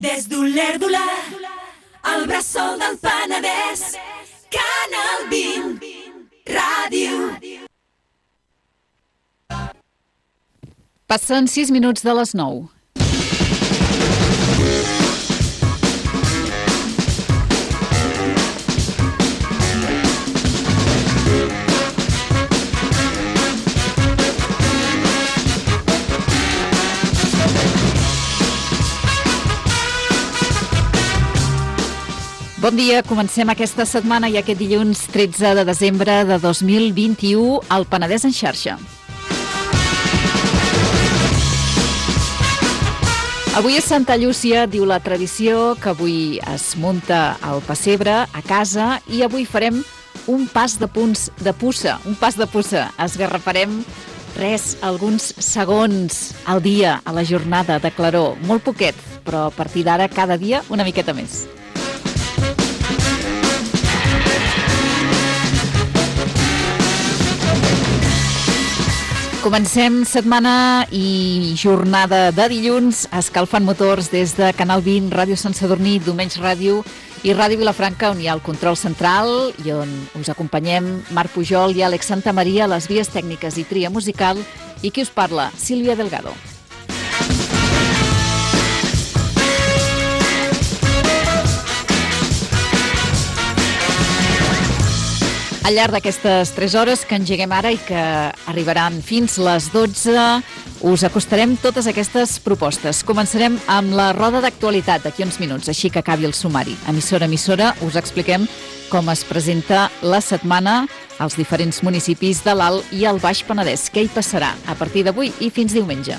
Des d'Olèrdola, al bressol del Penedès, Canal 20, ràdio. Passen 6 minuts de les 9. Bon dia, comencem aquesta setmana i aquest dilluns 13 de desembre de 2021 al Penedès en xarxa. Avui és Santa Llúcia, diu la tradició, que avui es munta el pessebre a casa i avui farem un pas de puça, esgarraparem alguns segons al dia, a la jornada de claror, molt poquet, però a partir d'ara cada dia una miqueta més. Comencem setmana i jornada de dilluns escalfant motors des de Canal 20, Ràdio Sant Sadurní, Domenys Ràdio i Ràdio Vilafranca, on hi ha el control central i on us acompanyem Marc Pujol i Àlex Santamaria, les vies tècniques i tria musical, i qui us parla, Sílvia Delgado. Al llarg d'aquestes 3 hores que engeguem ara i que arribaran fins les 12, us acostarem totes aquestes propostes. Començarem amb la roda d'actualitat d'aquí uns minuts, així que acabi el sumari. Emissora a emissora us expliquem com es presenta la setmana als diferents municipis de l'Alt i el Baix Penedès. Què hi passarà a partir d'avui i fins diumenge?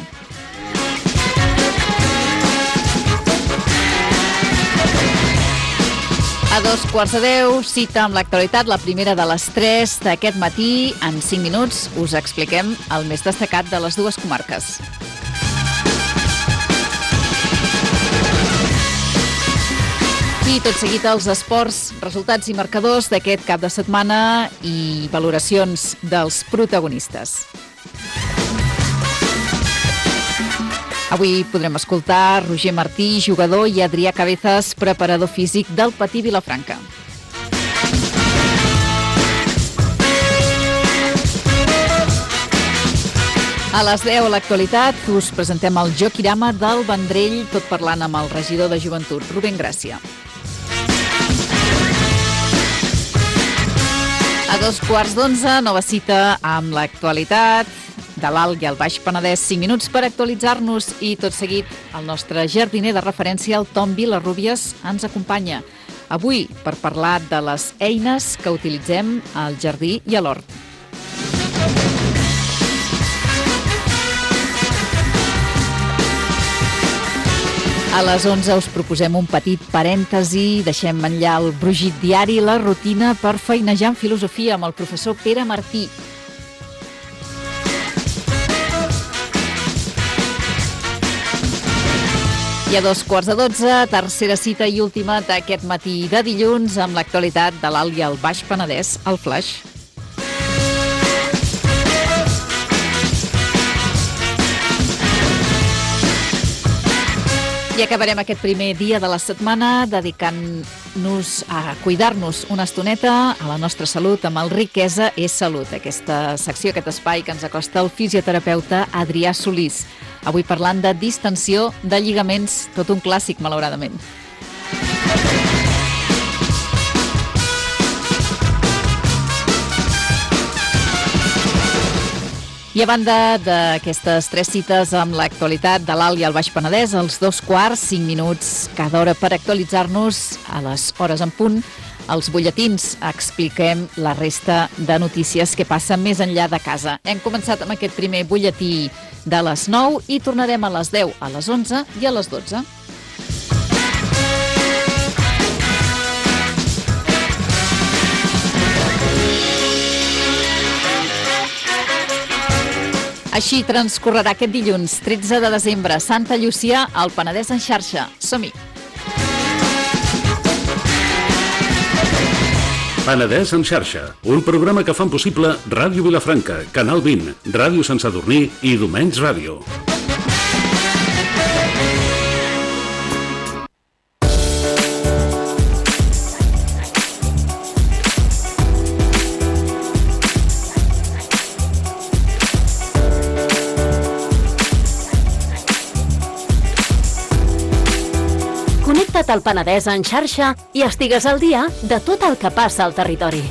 A 2:45, cita amb l'actualitat, la primera de les 3 d'aquest matí. En 5 minuts us expliquem el més destacat de les dues comarques. I tot seguit els esports, resultats i marcadors d'aquest cap de setmana i valoracions dels protagonistes. Avui podrem escoltar Roger Martí, jugador, i Adrià Cabezas, preparador físic del Patí Vilafranca. A les 10 a l'actualitat us presentem el Joquirama del Vendrell, tot parlant amb el regidor de Joventut, Rubén Gràcia. A 2:15, nova cita amb l'actualitat de l'Alt i el Baix Penedès, 5 minuts per actualitzar-nos, i tot seguit el nostre jardiner de referència, el Tom Vilarrubias, ens acompanya avui per parlar de les eines que utilitzem al jardí i a l'hort. A les 11 us proposem un petit parèntesi, deixem enllà el brugit diari, la rutina, per feinejar en filosofia amb el professor Pere Martí. I a 2:15, tercera cita i última d'aquest matí de dilluns amb l'actualitat de l'Alt i el Baix Penedès, el Flaix. I acabarem aquest primer dia de la setmana dedicant-nos a cuidar-nos una estoneta a la nostra salut amb el Riquesa és Salut, aquesta secció, aquest espai que ens acosta el fisioterapeuta Adrià Solís. Avui parlant de distensió de lligaments, tot un clàssic, malauradament. I a banda d'aquestes 3 cites amb l'actualitat de l'Alt i el Baix Penedès, als 2:15, 5 minuts cada hora per actualitzar-nos, a les hores en punt, els butlletins, expliquem la resta de notícies que passen més enllà de casa. Hem començat amb aquest primer butlletí de les 9 i tornarem a les 10, a les 11 i a les 12. Així transcorrerà aquest dilluns, 13 de desembre, Santa Llúcia, al Penedès en xarxa. Som-hi! Penedès en xarxa, un programa que fan possible Ràdio Vilafranca, Canal 20, Ràdio Sant Sadurní i Domenys Ràdio. Connecta't al Penedès en xarxa i estigues al dia de tot el que passa al territori.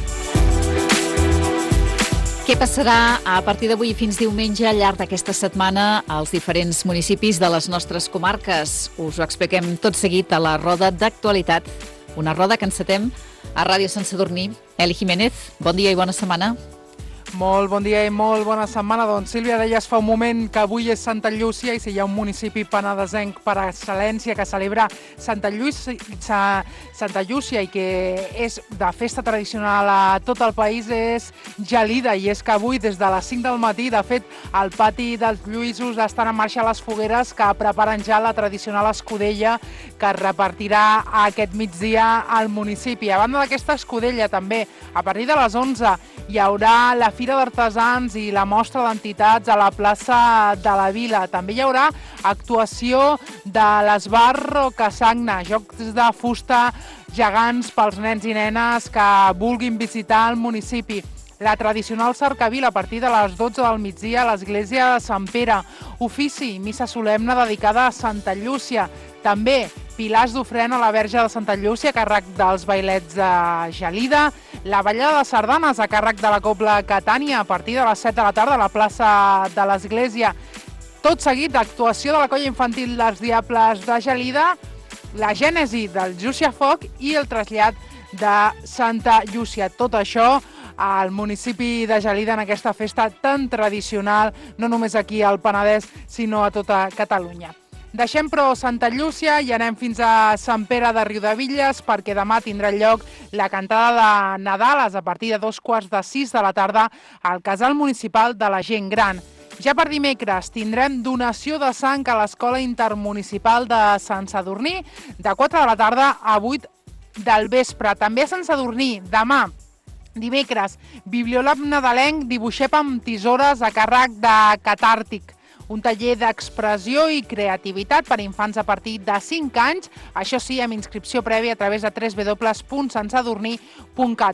Què passarà a partir d'avui fins diumenge al llarg d'aquesta setmana als diferents municipis de les nostres comarques? Us ho expliquem tot seguit a la roda d'actualitat. Una roda que encetem a Ràdio Sant Sadurní. Eli Jiménez, bon dia i bona setmana. Molt bon dia i molt bona setmana. Doncs Sílvia, deies fa un moment que avui és Santa Llúcia i si hi ha un municipi penedesenc per excel·lència que celebra Santa Llúcia i que és de festa tradicional a tot el país és Gelida, i és que avui des de les 5 del matí, de fet, al pati dels Lluïsos estan en marxa les fogueres que preparen ja la tradicional escudella que es repartirà aquest migdia al municipi. A banda d'aquesta escudella també, a partir de les 11 hi haurà la Fira d'Artesans i la mostra d'entitats a la plaça de la Vila. També hi haurà actuació de l'Esbarro Casagna, jocs de fusta gegants pels nens i nenes que vulguin visitar el municipi. La tradicional cercavila a partir de les 12 del migdia a l'església de Sant Pere. Ofici, missa solemne dedicada a Santa Llúcia. També pilars d'ofrena a la Verge de Santa Llúcia a càrrec dels bailets de Gelida. La ballada de sardanes a càrrec de la Cobla Catània a partir de les 7 de la tarda a la plaça de l'Església. Tot seguit, actuació de la colla infantil dels Diables de Gelida, la gènesi del Llúcia Foc i el trasllat de Santa Llúcia. Tot això al municipi de Gelida en aquesta festa tan tradicional, no només aquí al Penedès, sinó a tota Catalunya. Deixem però Santa Llúcia i anem fins a Sant Pere de Riudebitlles perquè demà tindrà lloc la cantada de Nadales a partir de 5:45 de la tarda al Casal Municipal de la Gent Gran. Ja per dimecres tindrem donació de sang a l'Escola Intermunicipal de Sant Sadurní de 4 de la tarda a 8 del vespre. També a Sant Sadurní, demà, dimecres, Bibliolab nadalenc dibuixem amb tisores a càrrec de Catàrtic. Un taller d'expressió i creativitat per infants a partir de 5 anys, això sí, amb inscripció prèvia a través de www.santsadurní.cat.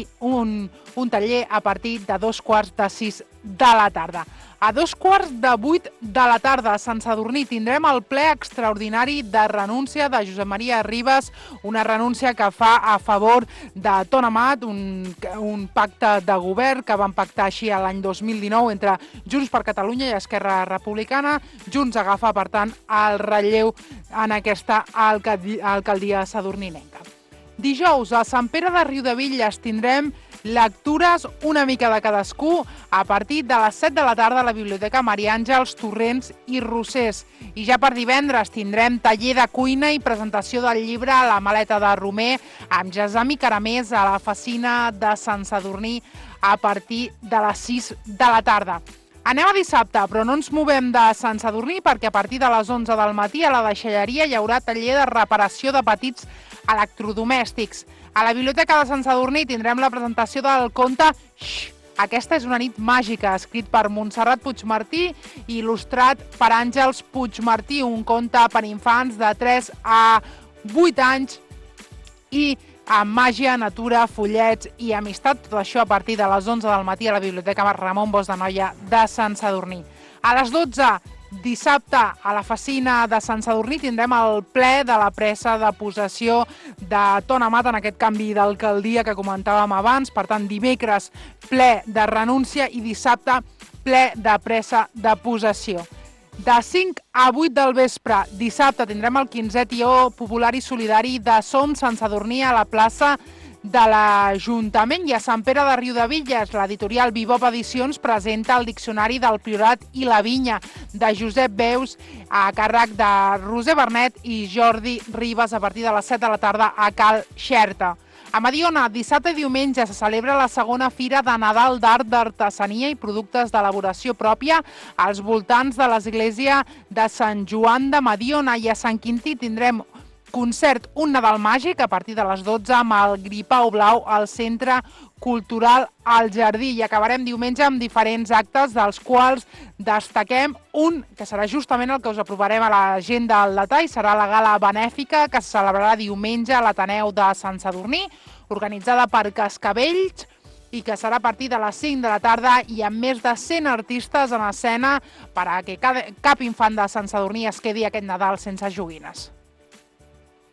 Un taller a partir de 5:45 de la tarda. A 7:45 de la tarda a Sant Sadurní tindrem el ple extraordinari de renúncia de Josep Maria Ribas, una renúncia que fa a favor de Ton Amat, un pacte de govern que van pactar així l'any 2019 entre Junts per Catalunya i Esquerra Republicana. Junts agafa, per tant, el relleu en aquesta alcaldia sadurninenca. Dijous, a Sant Pere de Riudebitlles tindrem lectures una mica de cadascú a partir de les 7 de la tarda a la Biblioteca Maria Àngels, Torrents i Rossers. I ja per divendres tindrem taller de cuina i presentació del llibre La maleta de Romer amb Jasami Caramés a la Facina de Sant Sadurní a partir de les 6 de la tarda. Anem a dissabte, però no ens movem de Sant Sadurní perquè a partir de les 11 del matí a la deixalleria hi haurà taller de reparació de petits electrodomèstics. A la Biblioteca de Sant Sadurní tindrem la presentació del conte Xxxt, aquesta és una nit màgica, escrit per Montserrat Puigmartí i il·lustrat per Àngels Puigmartí, un conte per infants de 3 a 8 anys i amb màgia, natura, follets i amistat. Tot això a partir de les 11 del matí a la Biblioteca Ramon Bosch de Noia de Sant Sadurní. A les 12, dissabte, a la Facina de Sant Sadurní tindrem el ple de la presa de possessió de Ton Amat en aquest canvi d'alcaldia que comentàvem abans. Per tant, dimecres, ple de renúncia i dissabte, ple de presa de possessió. De 5 a 8 del vespre, dissabte, tindrem el 15è Tió Popular i Solidari de Som Sant Sadurní a la plaça de l'Ajuntament. I a Sant Pere de Riudebitlles, l'editorial Bibop Edicions presenta el Diccionari del Priorat i la Vinya de Josep Beus a càrrec de Roser Bernet i Jordi Ribas a partir de les 7 de la tarda a Cal Xerta. A Mediona, dissabte i diumenge se celebra la segona Fira de Nadal d'Art, d'Artesania i Productes d'Elaboració Pròpia als voltants de l'església de Sant Joan de Mediona. I a Sant Quintí tindrem concert Un Nadal Màgic a partir de les 12 amb el Gripau Blau al Centre Cultural al Jardí. I acabarem diumenge amb diferents actes, dels quals destaquem un que serà justament el que us aprovarem a l'agenda al detall. Serà la gala benèfica que se celebrarà diumenge a l'Ateneu de Sant Sadurní, organitzada per Cascavells, i que serà a partir de les 5 de la tarda i amb més de 100 artistes en escena per a que cap infant de Sant Sadurní es quedi aquest Nadal sense joguines.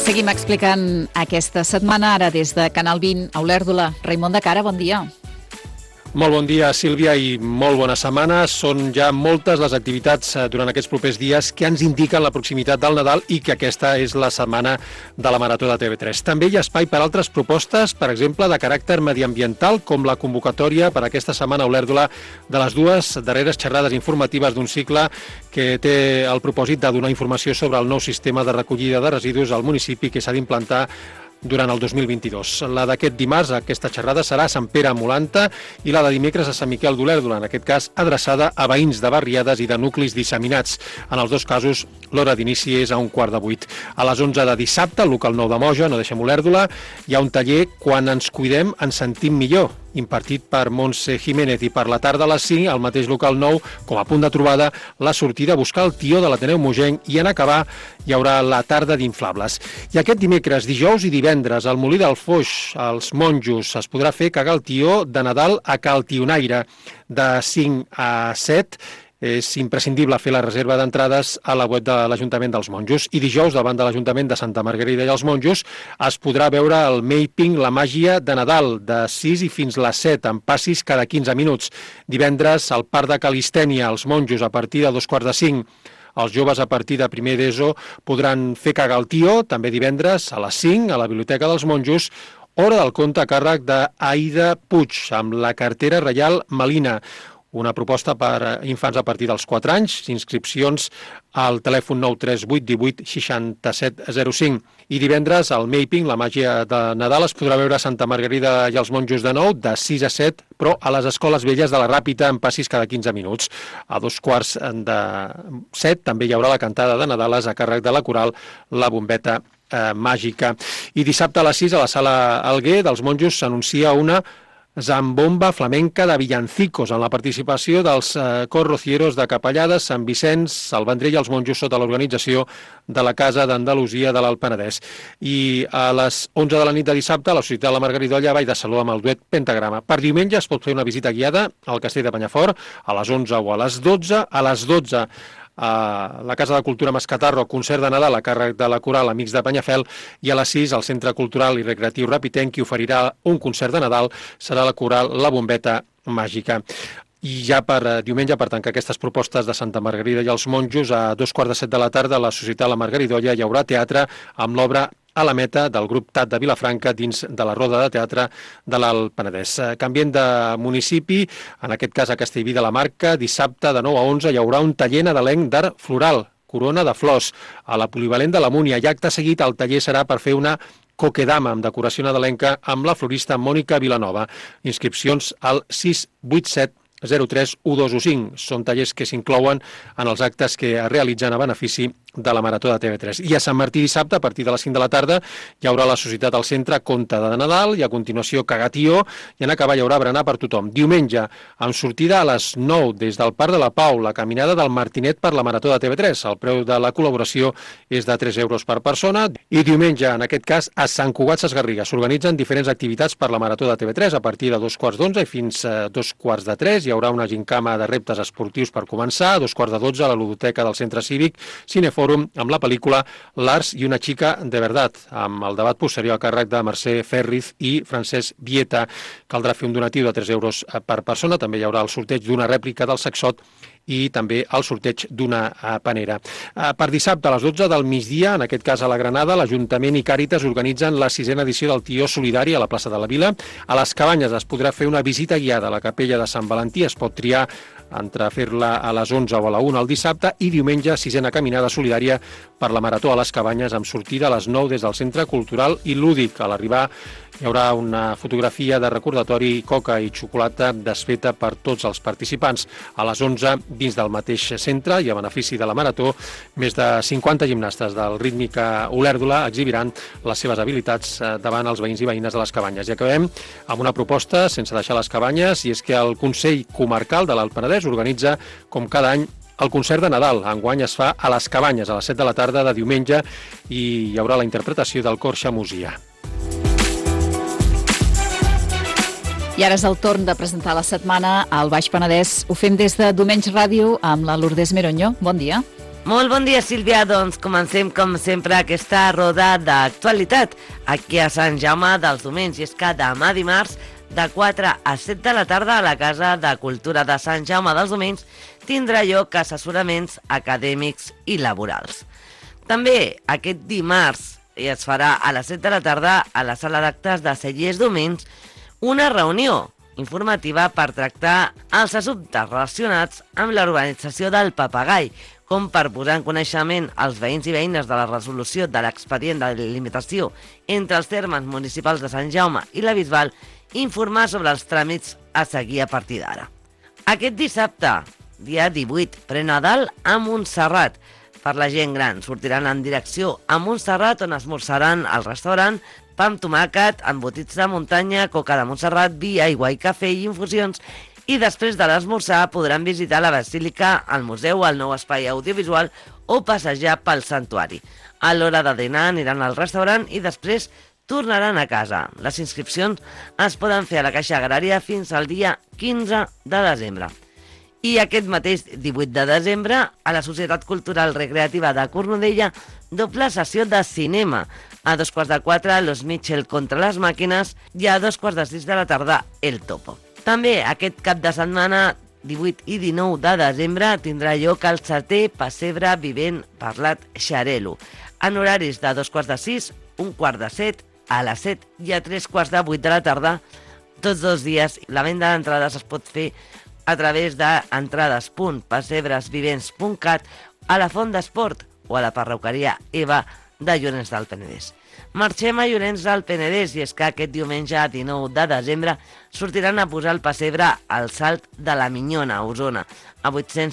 Seguim explicant aquesta setmana, ara des de Canal 20 a Olèrdola. Raimon de Cara, bon dia. Molt bon dia, Sílvia, i molt bona setmana. Són ja moltes les activitats durant aquests propers dies que ens indiquen la proximitat del Nadal i que aquesta és la setmana de la Marató de TV3. També hi ha espai per altres propostes, per exemple, de caràcter mediambiental, com la convocatòria per aquesta setmana a Olèrdola de les dues darreres xerrades informatives d'un cicle que té el propòsit de donar informació sobre el nou sistema de recollida de residus al municipi que s'ha d'implantar durant el 2022. La d'aquest dimarts, aquesta xerrada, serà a Sant Pere Molanta i la de dimecres a Sant Miquel d'Olèrdola, en aquest cas adreçada a veïns de barriades i de nuclis disseminats. En els dos casos, l'hora d'inici és a 7:15. A les 11 de dissabte, al local 9 de Moja, no deixem Olèrdola, hi ha un taller Quan ens cuidem ens sentim millor, impartit per Montse Jiménez, i per la tarda a les 5, al mateix local 9, com a punt de trobada, la sortida a buscar el tió de l'Ateneu Mogenc, i en acabar hi haurà la tarda d'inflables. I aquest dimecres, dijous i divendres, al Molí del Foix, als Monjos, es podrà fer cagar el tió de Nadal a Cal Tionaire. De 5 a 7 és imprescindible fer la reserva d'entrades a la web de l'Ajuntament dels Monjos. I dijous, davant de l'Ajuntament de Santa Margarida i els Monjos, es podrà veure el Mapping, la màgia de Nadal, de 6 i fins les 7, amb passis cada 15 minuts. Divendres, al Parc de Calistènia, als Monjos, a partir de 4:45. Els joves a partir de primer d'ESO podran fer cagar el tió, també divendres, a les 5, a la Biblioteca dels Monjos, hora del conte a càrrec d'Aida Puig, amb la cartera reial Malina. Una proposta per infants a partir dels 4 anys, inscripcions al telèfon 938 18 6705. I divendres, al Mapping, la màgia de Nadal, es podrà veure a Santa Margarida i els Monjos de 9, de 6 a 7, però a les escoles velles de la Ràpita en passis cada 15 minuts. A 2:15 també hi haurà la cantada de Nadales a càrrec de la coral La Bombeta Màgica. I dissabte a les 6, a la sala Alguer dels Monjos, s'anuncia una zambomba flamenca de villancicos, amb la participació dels cors rocieros de Capellades, Sant Vicenç, el Vendrell i els Monjos, sota l'organització de la Casa d'Andalusia de l'Alt Penedès. I a les 11 de la nit de dissabte, a la Societat de la Margaridolla, ball de saló amb el duet Pentagrama. Per diumenge es pot fer una visita guiada al Castell de Penyafort a les 11 o a les 12. A les 12, a la Casa de Cultura Mascatarro, concert de Nadal a càrrec de la coral Amics de Penyafel, i a les 6 al Centre Cultural i Recreatiu Rapitenc, qui oferirà un concert de Nadal serà la coral La Bombeta Màgica. I ja per diumenge, per tancar aquestes propostes de Santa Margarida i els Monjos, a 2:15 de la tarda a la Societat La Margaridolla hi haurà teatre amb l'obra A la Meta del grup TAT de Vilafranca dins de la Roda de Teatre de l'Alt Penedès. Canvient de municipi, en aquest cas a Castellví de la Marca, dissabte de 9 a 11 hi haurà un taller nadalenc d'art floral, Corona de Flors, a la Polivalent de la Múnia, i acte seguit el taller serà per fer una coquedama amb decoració nadalenca amb la florista Mònica Vilanova. Inscripcions al 687 03 1215. Són tallers que s'inclouen en els actes que es realitzen a benefici de la Marató de TV3. I a Sant Martí dissabte, a partir de les 5 de la tarda, hi haurà la Societat al Centre Conte de Nadal, i a continuació Cagatió, i en acabar hi haurà berenar per tothom. Diumenge, amb sortida a les 9 des del Parc de la Pau, la caminada del Martinet per la Marató de TV3. El preu de la col·laboració és de 3 euros per persona. I diumenge, en aquest cas, a Sant Cugat Sesgarriga, s'organitzen diferents activitats per la Marató de TV3 a partir de 2:15 i fins a 2:45. Hi haurà una gincama de reptes esportius per començar. A 2:12 a la ludoteca del Centre Cívic, Cinefòrum, amb la pel·lícula Lars i una chica de verdad, amb el debat posterior a càrrec de Mercè Ferriz i Francesc Vieta. Caldrà fer un donatiu de 3 euros per persona. També hi haurà el sorteig d'una rèplica del Saxot i també el sorteig d'una panera. Per dissabte a les 12 del migdia, en aquest cas a la Granada, l'Ajuntament i Càritas organitzen la 6a edició del Tió Solidari a la plaça de la Vila. A les Cabanyes es podrà fer una visita guiada a la capella de Sant Valentí. Es pot triar entre fer-la a les 11 o a la 1 el dissabte, i diumenge 6a caminada solidària per la Marató a les Cabanyes, amb sortida a les 9 des del Centre Cultural i Lúdic. A l'arribar hi haurà una fotografia de recordatori, coca i xocolata desfeta per tots els participants. A les 11, dins del mateix centre i a benefici de la Marató, més de 50 gimnastes del Rítmica Olèrdola exhibiran les seves habilitats davant els veïns i veïnes de les Cabanyes. I acabem amb una proposta sense deixar les Cabanyes, i és que el Consell Comarcal de l'Alt Penedès organitza, com cada any, el concert de Nadal. Enguany es fa a les Cabanyes a les 7 de la tarda de diumenge, i hi haurà la interpretació del cor Xamusia. I ara és el torn de presentar la setmana al Baix Penedès. Ho fem des de Domenys Ràdio amb la Lourdes Meronyo. Bon dia. Molt bon dia, Sílvia. Doncs comencem, com sempre, aquesta roda d'actualitat aquí a Sant Jaume dels Domenys. I és que demà dimarts, de 4 a 7 de la tarda, a la Casa de Cultura de Sant Jaume dels Domenys, tindrà lloc assessoraments acadèmics i laborals. També aquest dimarts es farà a les 7 de la tarda a la sala d'actes de Cellers Domenys una reunió informativa per tractar els assumptes relacionats amb l'urbanització del Papagai, com per posar en coneixement als veïns i veïnes de la resolució de l'expedient de limitació entre els termes municipals de Sant Jaume i la Bisbal, informar sobre els tràmits a seguir a partir d'ara. Aquest dissabte, dia 18, pre-Nadal a Montserrat. Per la gent gran, sortiran en direcció a Montserrat, on esmorzaran al restaurant pa amb tomàquet, embotits de muntanya, coca de Montserrat, vi, aigua i cafè i infusions. I després de l'esmorzar podran visitar la Basílica, el museu, el nou espai audiovisual o passejar pel santuari. A l'hora de dinar aniran al restaurant i després tornaran a casa. Les inscripcions es poden fer a la Caixa Agrària fins al dia 15 de desembre. I aquest mateix 18 de desembre, a la Societat Cultural Recreativa de Cornudella, doble sessió de cinema. A 3:45, Los Mitchell contra les màquines, i a 2:45 de la tarda, El Topo. També aquest cap de setmana, 18 i 19 de desembre, tindrà lloc el 7è Pessebre Vivent Parlat Xarelo, en horaris de 2:45, 1:45, a les 7 i a 3:15 de la tarda, tots dos dies. La venda d'entrades es pot fer a través d'entrades.pessebresvivents.cat, a la Font d'Esport o a la perruqueria Eva de Llorenç del Penedès. Marxem a Llorenç del Penedès, i és que aquest diumenge 19 de desembre sortiran a posar el pessebre al Salt de la Minyona, a Osona, a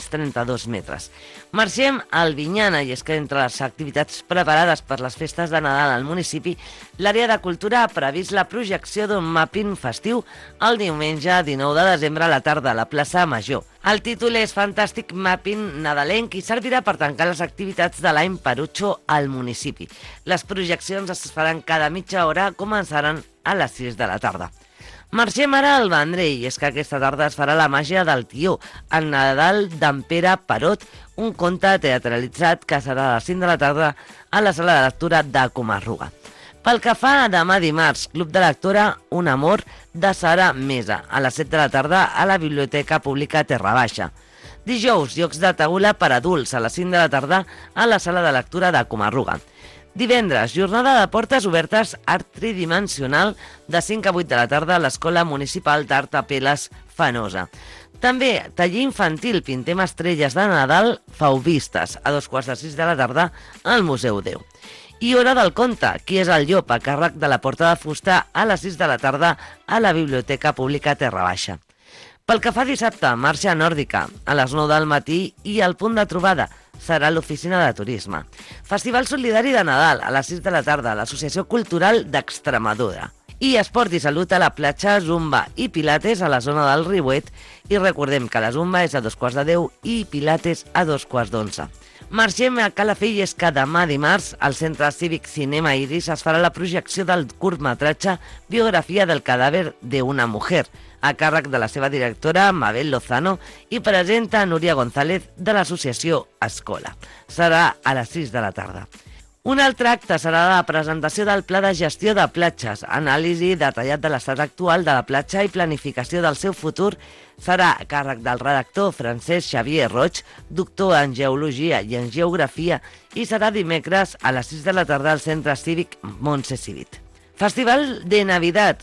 832 metres. Marxem a Albinyana, i és que entre les activitats preparades per les festes de Nadal al municipi, l'àrea de cultura ha previst la projecció d'un màpping festiu el diumenge 19 de desembre a la tarda a la plaça Major. El títol és Fantàstic Màpping Nadalenc i servirà per tancar les activitats de l'any Perutxo al municipi. Les projeccions es faran cada mitja hora, començaran a les 6 de la tarda. Marxem ara al Vendrell, i és que aquesta tarda es farà la màgia del Tió, el Nadal d'en Pere Perot, un conte teatralitzat que serà a les 5 de la tarda a la sala de lectura de Comarruga. Pel que fa a demà dimarts, Club de Lectora Un Amor de Sara Mesa, a les 7 de la tarda a la Biblioteca Pública Terra Baixa. Dijous, jocs de taula per adults a les 5 de la tarda a la sala de lectura de Comarruga. Divendres, jornada de portes obertes art tridimensional de 5 a 8 de la tarda a l'Escola Municipal d'Art Apeles Fenosa. També taller infantil Pintem estrelles de Nadal Fauvistes a 2:45 de la tarda al Museu Déu. I hora del conte, Qui és el llop, a càrrec de la Porta de Fusta a les 6 de la tarda a la Biblioteca Pública Terra Baixa. Pel que fa dissabte, marxa nòrdica a les 9 del matí, i el punt de trobada serà l'Oficina de Turisme. Festival solidari de Nadal a les 6 de la tarda a l'Associació Cultural d'Extremadura. I esport i salut a la platja, zumba i pilates a la zona del Riuet, i recordem que la zumba és a 9:45 i pilates a 11:45. Marxem a Calafell, i és que demà dimarts al Centre Cívic Cinema Iris es farà la projecció del curtmetratge Biografia del cadàver de una mujer, a càrrec de la seva directora Mabel Lozano, i presenta Núria González de l'associació Escola. Serà a les 6 de la tarda. Un altre acte serà la presentació del Pla de Gestió de Platges, anàlisi detallat de l'estat actual de la platja i planificació del seu futur. Serà a càrrec del redactor Francesc Xavier Roig, doctor en Geologia i en Geografia, i serà dimecres a les 6 de la tarda al Centre Cívic Montse Civit. Festival de Navidad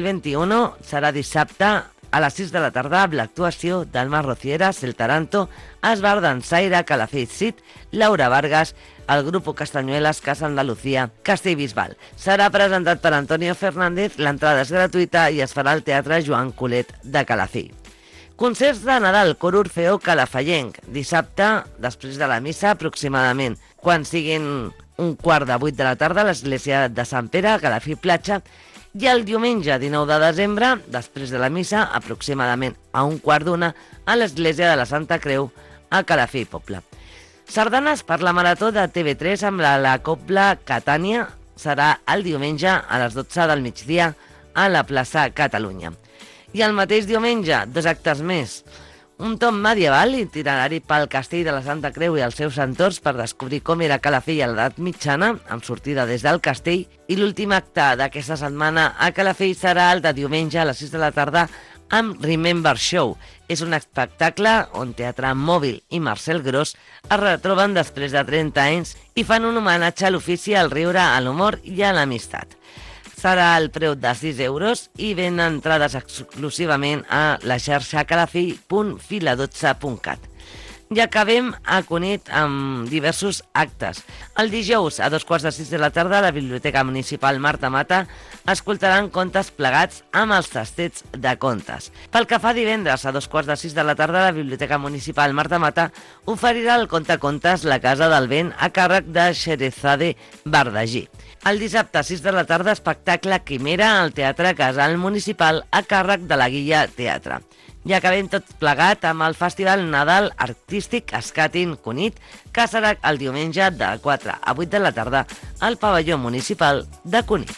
2021 serà dissabte a les 6 de la tarda amb l'actuació d'Alma Rocieras, El Taranto, Esbar d'Ensaire, Calafell Cid, Laura Vargas, el grup Castañuelas, Casa Andalucía, Castellbisbal. Serà presentat per Antonio Fernández, l'entrada és gratuïta i es farà al Teatre Joan Colet de Calafell. Concerts de Nadal, Cor Orfeó Calafallenc, dissabte, després de la missa aproximadament, quan siguin 7:15 de la tarda a l'església de Sant Pere, a Calafell Platja, i el diumenge 19 de desembre, després de la missa, aproximadament a 1:15 a l'església de la Santa Creu, a Calafell Poble. Sardanes per la Marató de TV3 amb la Cobla Catània serà el diumenge a les 12 del migdia a la plaça Catalunya. I el mateix diumenge, 2 actes més. Un tom medieval, itinerari pel castell de la Santa Creu i els seus entorns per descobrir com era Calafell a l'edat mitjana, amb sortida des del castell, i l'últim acte d'aquesta setmana a Calafell serà el de diumenge a les 6 de la tarda amb Remember Show. És un espectacle on Teatre Mòbil i Marcel Gros es retroben després de 30 anys i fan un homenatge a l'ofici, al riure, a l'humor i a l'amistat. Serà el preu de 6 euros i ven entrades exclusivament a la xarxa calafell.fila12.cat. I acabem a Cunit amb diversos actes. El dijous, a 5:45 de la tarda, a la Biblioteca Municipal Marta Mata escoltaran contes plegats amb els tastets de contes. Pel que fa divendres, a 5:45 de la tarda, la Biblioteca Municipal Marta Mata oferirà el conte-contes La Casa del Vent a càrrec de Xerezade Bardagí. El dissabte, a 6 de la tarda, espectacle Quimera al Teatre Casal Municipal a càrrec de la Guilla Teatre. I acabem tot plegat amb el Festival Nadal Artístic Skating Cunit, que serà el diumenge de 4 a 8 de la tarda al pavelló municipal de Cunit.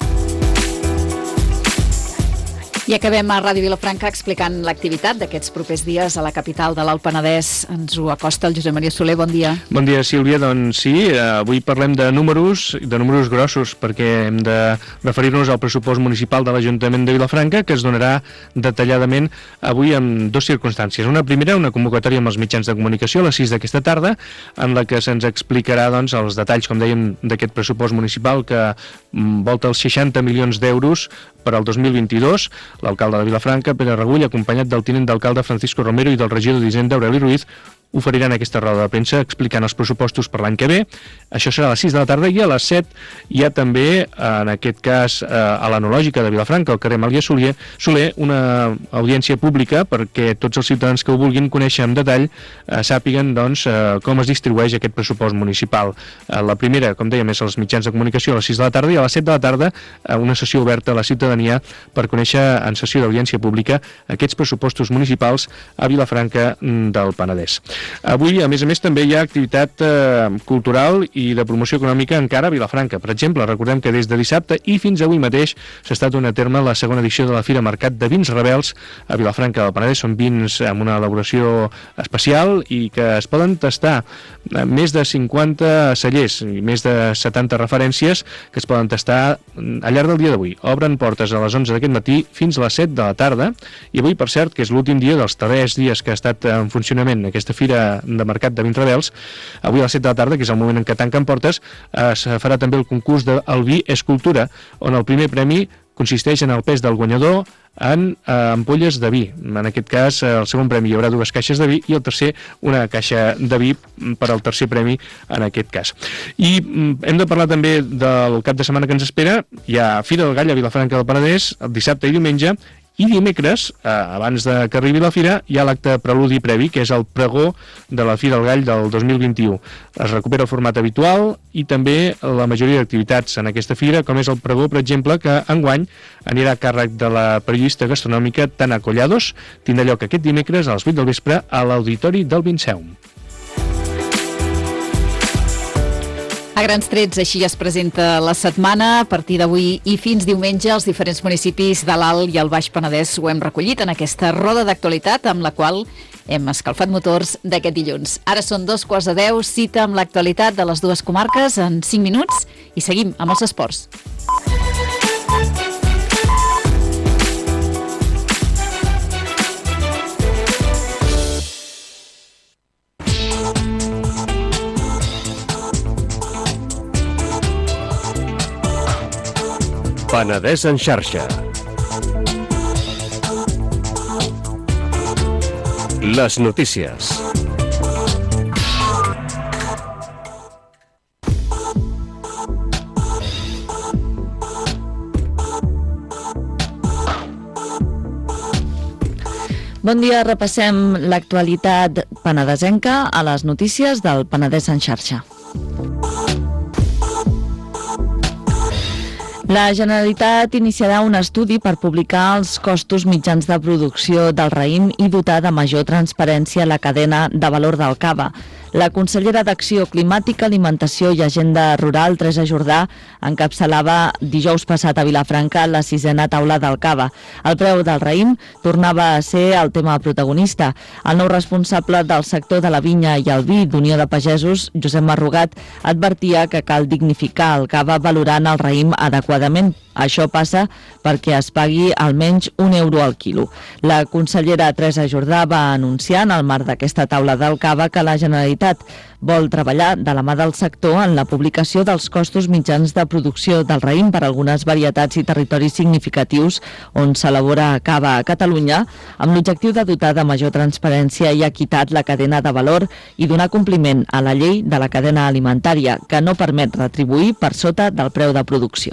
I acabem a Ràdio Vilafranca explicant l'activitat d'aquests propers dies a la capital de l'Alt Penedès. Ens ho acosta el Josep Maria Soler, bon dia. Bon dia, Sílvia. Doncs sí, avui parlem de números grossos, perquè hem de referir-nos al pressupost municipal de l'Ajuntament de Vilafranca, que es donarà detalladament avui en dues circumstàncies. Una primera, una convocatòria amb els mitjans de comunicació a les 6 d'aquesta tarda, en la que se'ns explicarà doncs, els detalls, com dèiem, d'aquest pressupost municipal que volta els 60 milions d'euros per al 2022. L'alcalde de Vilafranca, Pere Regull, acompanyat del tinent d'alcalde Francisco Romero i del regidor d'Hisenda Aureli Ruiz, oferiran aquesta roda de premsa explicant els pressupostos per l'any que ve. Això serà a les 6 de la tarda, i a les 7 hi ha també, en aquest cas, a l'Enològica de Vilafranca, al carrer Amàlia Soler, una audiència pública perquè tots els ciutadans que ho vulguin conèixer en detall sàpiguen doncs, com es distribueix aquest pressupost municipal. La primera, com dèiem, és als mitjans de comunicació a les 6 de la tarda, i a les 7 de la tarda una sessió oberta a la ciutadania per conèixer en sessió d'audiència pública aquests pressupostos municipals a Vilafranca del Penedès. Avui, a més, també hi ha activitat cultural i de promoció econòmica encara a Vilafranca. Per exemple, recordem que des de dissabte i fins avui mateix s'ha estat donant a terme la segona edició de la Fira Mercat de Vins Rebels a Vilafranca del Penedès. Són vins amb una elaboració especial i que es poden tastar. Més de 50 cellers i més de 70 referències que es poden tastar al llarg del dia d'avui. Obren portes a les 11 d'aquest matí fins a les 7 de la tarda, i avui, per cert, que és l'últim dia dels 3 dies que ha estat en funcionament aquesta Fira de Mercat de Vins Rebels, avui a les 7 de la tarda, que és el moment en què tanquen portes, es farà també el concurs del vi Escultura, on el primer premi consisteix en el pes del guanyador en ampolles de vi. En aquest cas, el segon premi hi haurà 2 caixes de vi i el tercer una caixa de vi per al tercer premi en aquest cas. I hem de parlar també del cap de setmana que ens espera. Hi ha Fira del Gall a Vilafranca del Penedès el dissabte i diumenge, i dimecres, abans que arribi la fira, hi ha l'acte preludi previ, que és el pregó de la Fira del Gall del 2021. Es recupera el format habitual i també la majoria d'activitats en aquesta fira, com és el pregó, per exemple, que enguany anirà a càrrec de la periodista gastronòmica Tana Collados. Tindrà lloc aquest dimecres a les 8 del vespre a l'Auditori del Vinceum. A grans trets, així es presenta la setmana. A partir d'avui i fins diumenge, els diferents municipis de l'Alt i el Baix Penedès ho hem recollit en aquesta roda d'actualitat amb la qual hem escalfat motors d'aquest dilluns. Ara són 9:15, cita amb l'actualitat de les dues comarques en 5 minuts i seguim amb els esports. Penedès en xarxa. Les notícies. Bon dia, repassem l'actualitat penedesenca a les notícies del Penedès en xarxa. La Generalitat iniciarà un estudi per publicar els costos mitjans de producció del raïm i dotar de major transparència la cadena de valor del cava. La consellera d'Acció Climàtica, Alimentació i Agenda Rural, Teresa Jordà, encapçalava dijous passat a Vilafranca la 6a taula del Cava. El preu del raïm tornava a ser el tema protagonista. El nou responsable del sector de la vinya i el vi d'Unió de Pagesos, Josep Marrugat, advertia que cal dignificar el Cava valorant el raïm adequadament. Això passa perquè es pagui almenys €1 al quilo. La consellera Teresa Jordà va anunciar en el marc d'aquesta taula del Cava que la Generalitat vol treballar de la mà del sector en la publicació dels costos mitjans de producció del raïm per a algunes varietats i territoris significatius on s'elabora cava a Catalunya, amb l'objectiu de dotar de major transparència i equitat la cadena de valor i donar compliment a la llei de la cadena alimentària, que no permet retribuir per sota del preu de producció.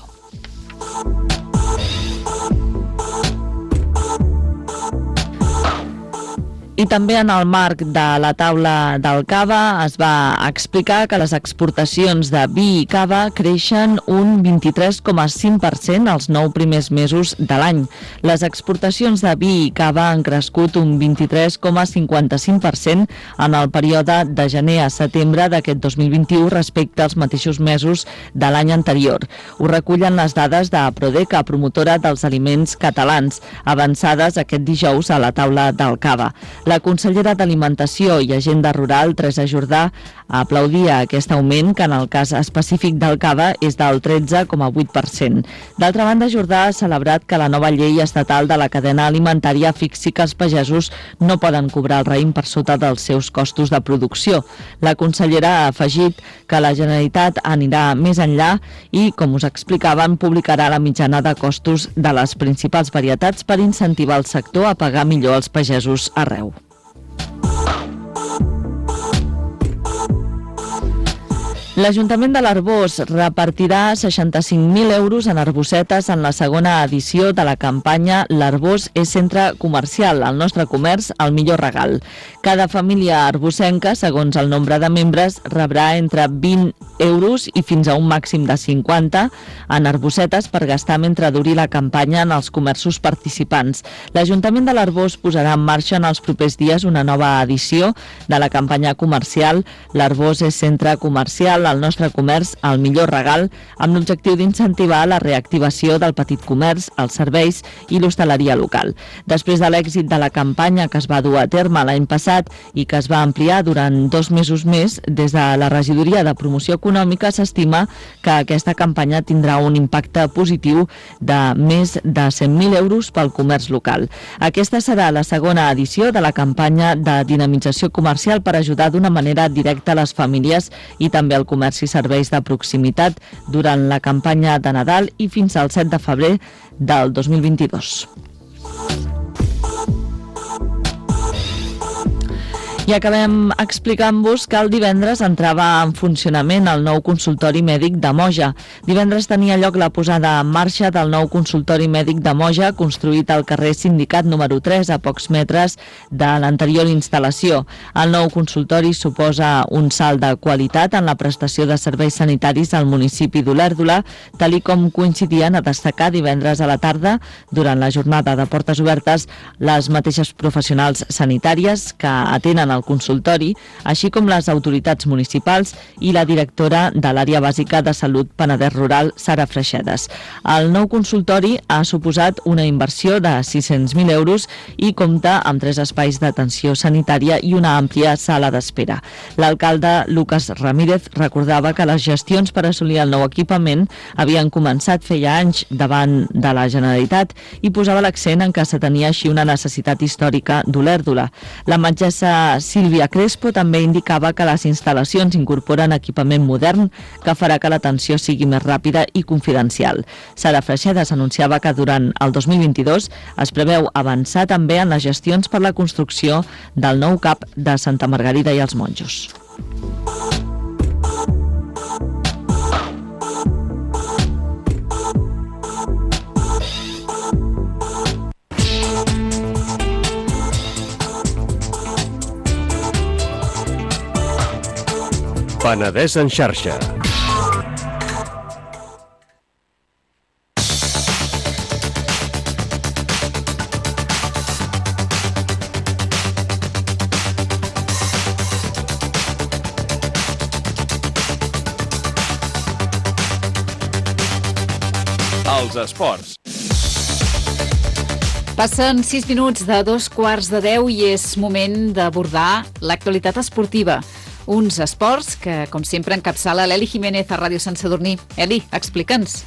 I també en el marc de la taula del Cava es va explicar que les exportacions de vi i cava creixen un 23,5% els 9 primers mesos de l'any. Les exportacions de vi i cava han crescut un 23,55% en el període de gener a setembre d'aquest 2021 respecte als mateixos mesos de l'any anterior. Ho recullen les dades de Prodeca, promotora dels aliments catalans, avançades aquest dijous a la taula del Cava. La consellera d'Alimentació i Agenda Rural, Teresa Jordà, aplaudia aquest augment, que en el cas específic del cava és del 13,8%. D'altra banda, Jordà ha celebrat que la nova llei estatal de la cadena alimentària fixi que els pagesos no poden cobrar el raïm per sota dels seus costos de producció. La consellera ha afegit que la Generalitat anirà més enllà i, com us explicaven, publicarà la mitjana de costos de les principals varietats per incentivar el sector a pagar millor els pagesos arreu. L'Ajuntament de l'Arboç repartirà 65.000 euros en arbocetes en la segona edició de la campanya L'Arboç és centre comercial, el nostre comerç, el millor regal. Cada família arbocenca, segons el nombre de membres, rebrà entre 20 euros i fins a un màxim de 50 en arbocetes per gastar mentre duri la campanya en els comerços participants. L'Ajuntament de l'Arboç posarà en marxa en els propers dies una nova edició de la campanya comercial L'Arboç és centre comercial, el nostre comerç, el millor regal, amb l'objectiu d'incentivar la reactivació del petit comerç, els serveis i l'hostaleria local. Després de l'èxit de la campanya que es va dur a terme l'any passat i que es va ampliar durant 2 mesos més, des de la Regidoria de Promoció Econòmica s'estima que aquesta campanya tindrà un impacte positiu de més de 100.000 euros pel comerç local. Aquesta serà la segona edició de la campanya de dinamització comercial per ajudar d'una manera directa a les famílies i també al comerç i serveis de proximitat durant la campanya de Nadal i fins al 7 de febrer del 2022. I acabem explicant-vos que el divendres entrava en funcionament el nou consultori mèdic de Moja. Divendres tenia lloc la posada en marxa del nou consultori mèdic de Moja, construït al carrer Sindicat número 3, a pocs metres de l'anterior instal·lació. El nou consultori suposa un salt de qualitat en la prestació de serveis sanitaris al municipi d'Olèrdola, tal i com coincidien a destacar divendres a la tarda, durant la jornada de portes obertes, les mateixes professionals sanitàries que atenen al consultori, així com les autoritats municipals i la directora de l'àrea bàsica de salut Penedès Rural, Sara Freixedes. El nou consultori ha suposat una inversió de 600.000 euros i compta amb 3 espais d'atenció sanitària i una àmplia sala d'espera. L'alcalde Lucas Ramírez recordava que les gestions per assolir el nou equipament havien començat feia anys davant de la Generalitat i posava l'accent en que s'atenia així una necessitat històrica d'Olèrdola. La metgessa Sílvia Crespo també indicava que les instal·lacions incorporen equipament modern que farà que l'atenció sigui més ràpida i confidencial. Sara Freixedes anunciava que durant el 2022 es preveu avançar també en les gestions per la construcció del nou CAP de Santa Margarida i els Monjos. Penedès en xarxa. als esports. Passen 6 minuts de 2:15 i és moment d'abordar l'actualitat esportiva. Uns esports que, com sempre, encapçala l'Eli Jiménez a Ràdio Sant Sadurní. Eli, explica'ns.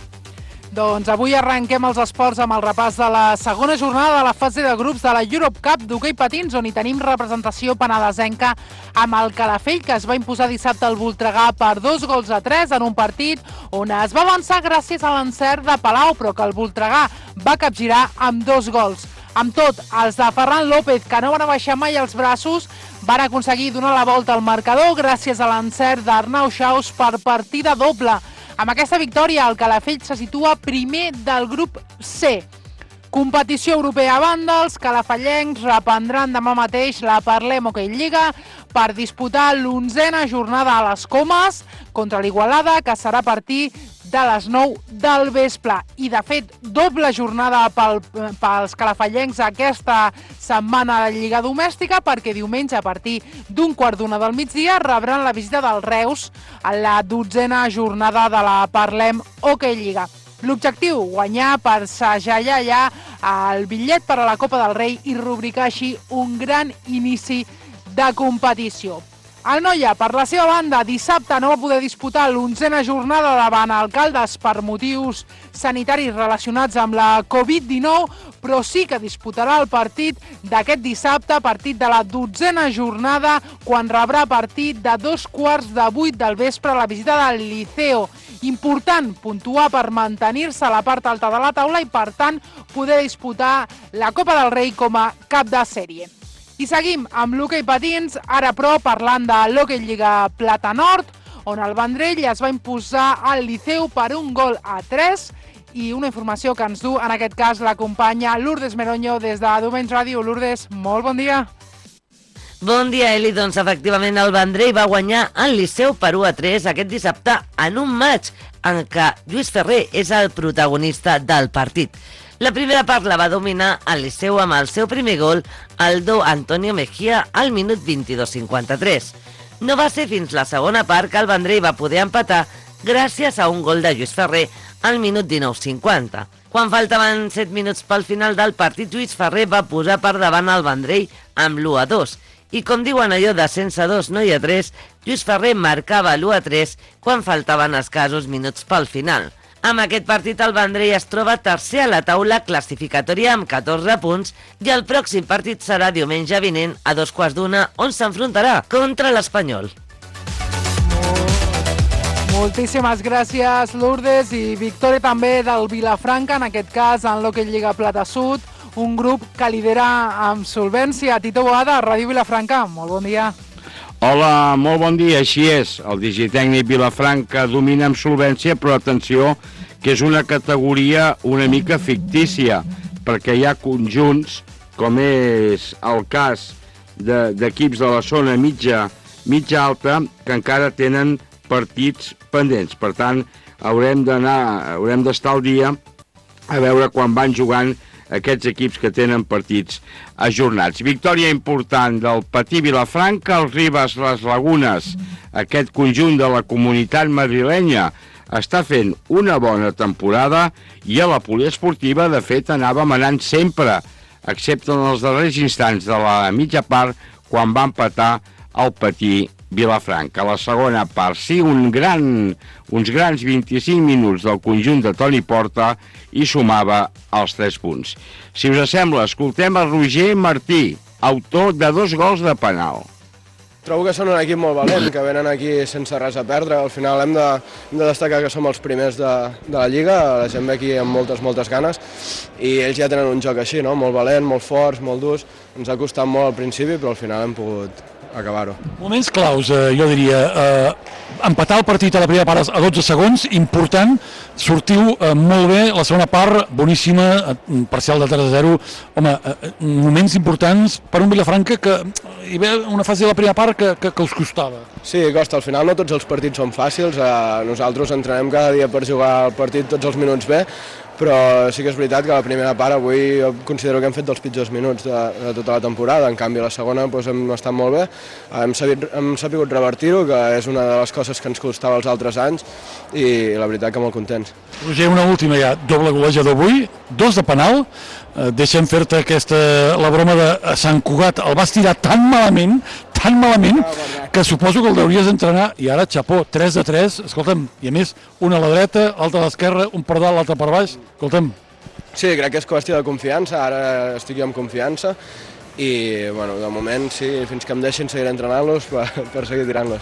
Doncs avui arrenquem els esports amb el repàs de la segona jornada de la fase de grups de la Europe Cup d'hoquei patins, on hi tenim representació penedesenca amb el Calafell, que es va imposar dissabte al Voltregà per 2-3 en un partit on es va avançar gràcies a l'encert de Palau, però que el Voltregà va capgirar amb 2 gols. Amb tot, els de Ferran López, que no van abaixar mai els braços, van aconseguir donar la volta al marcador gràcies a l'encert d'Arnau Xaus per partida doble. Amb aquesta victòria, el Calafell se situa primer del grup C. Competició europea a banda, els calafellencs reprendran demà mateix la Parlem Hockey Lliga per disputar l'11a jornada a les Comes contra l'Igualada, que serà a partir de les 9 del vespre. I, de fet, doble jornada pels calafellencs aquesta setmana de Lliga Domèstica, perquè diumenge, a partir d'1:15 del migdia, rebran la visita del Reus a la 12a jornada de la Parlem Hockey Lliga. L'objectiu, guanyar per segellar ja el bitllet per a la Copa del Rei i rubricar així un gran inici de competició. El Noia, per la seva banda, dissabte no va poder disputar l'11a jornada davant Alcaldes per motius sanitaris relacionats amb la Covid-19, però sí que disputarà el partit d'aquest dissabte, partit de la 12a jornada, quan rebrà partit de 7:15 del vespre a la visita del Liceo. Important puntuar per mantenir-se a la part alta de la taula i, per tant, poder disputar la Copa del Rei com a cap de sèrie. I seguim amb l'hoquei patins, ara però parlant de l'Hockey Lliga Plata Nord, on el Vendrell es va imposar al Liceu per 1-3, i una informació que ens du, en aquest cas, la companya Lourdes Meroño des de Domens Ràdio. Lourdes, molt bon dia. Bon dia, Eli. Doncs efectivament el Vendrell va guanyar el Liceu per 1-3 aquest dissabte en un matx en què Lluís Ferrer és el protagonista del partit. La primera part la va dominar el Liceu amb el seu primer gol, el do Antonio Mejía, al minut 22:53. No va ser fins la segona part que el Vendrell va poder empatar gràcies a un gol de Lluís Ferrer al minut 19:50. Quan faltaven 7 minuts pel final del partit, Lluís Ferrer va posar per davant el Vendrell amb l'1-2. I com diuen allò de sense 2 no hi ha 3, Lluís Ferrer marcava l'1-3 quan faltaven escassos minuts pel final. Amb aquest partit el Vendrell es troba tercer a la taula classificatòria amb 14 punts i el pròxim partit serà diumenge vinent a 2:15, on s'enfrontarà contra l'Espanyol. Moltíssimes gràcies, Lourdes, i victòria també del Vilafranca, en aquest cas en l'Hockey Lliga Plata Sud, un grup que lidera amb solvència. Tito Boada, Ràdio Vilafranca, molt bon dia. Hola, molt bon dia, així és. El digitècnic Vilafranca domina amb solvència, però atenció, que és una categoria una mica fictícia, perquè hi ha conjunts, com és el cas d'equips de la zona mitja alta, que encara tenen partits pendents. Per tant, haurem d'estar al dia a veure quan van jugant aquests equips que tenen partits ajornats. Victòria important del Patí Vilafranca, el Ribes Les Lagunes. Aquest conjunt de la comunitat madrilenya està fent una bona temporada i a la poliesportiva, de fet, anàvem anant sempre, excepte en els darrers instants de la mitja part, quan va empatar el Patí Vilafranca. A la segona part, sí, uns grans 25 minuts del conjunt de Toni Porta i sumava els 3 punts. Si us sembla, escoltem a Roger Martí, autor de 2 gols de penal. Trobo que són un equip molt valent, que venen aquí sense res a perdre. Al final hem de destacar que som els primers de la Lliga, la gent ve aquí amb moltes ganes, i ells ja tenen un joc així, no? Molt valent, molt forts, molt durs. Ens ha costat molt al principi, però al final hem pogut acabar-ho. Moments claus, jo diria, empatar el partit a la primera part a 12 segons, important, sortiu molt bé, la segona part boníssima, parcial de 3-0, home, moments importants per un Vilafranca que hi ve una fase de la primera part que us costava. Sí, costa, al final no tots els partits són fàcils, nosaltres entrenem cada dia per jugar el partit tots els minuts bé, però sí que és veritat que la primera part avui jo considero que hem fet dels pitjors minuts de tota la temporada, en canvi la segona hem estat molt bé, hem sabut revertir-ho, que és una de les coses que ens costava els altres anys, i la veritat que molt contents. Roger, una última ja, doble golejador avui, 2 de penal, deixem fer-te la broma de Sant Cugat, el vas tirar tan malament, que suposo que el deuries entrenar, i ara, xapó, 3 de 3, escolta'm, i a més, una a la dreta, l'altra a l'esquerra, un per dalt, l'altre per baix, escolta'm. Sí, crec que és qüestió de confiança, ara estic jo amb confiança, i bueno, de moment sí, fins que em deixin seguir entrenant-los per seguir tirant-los.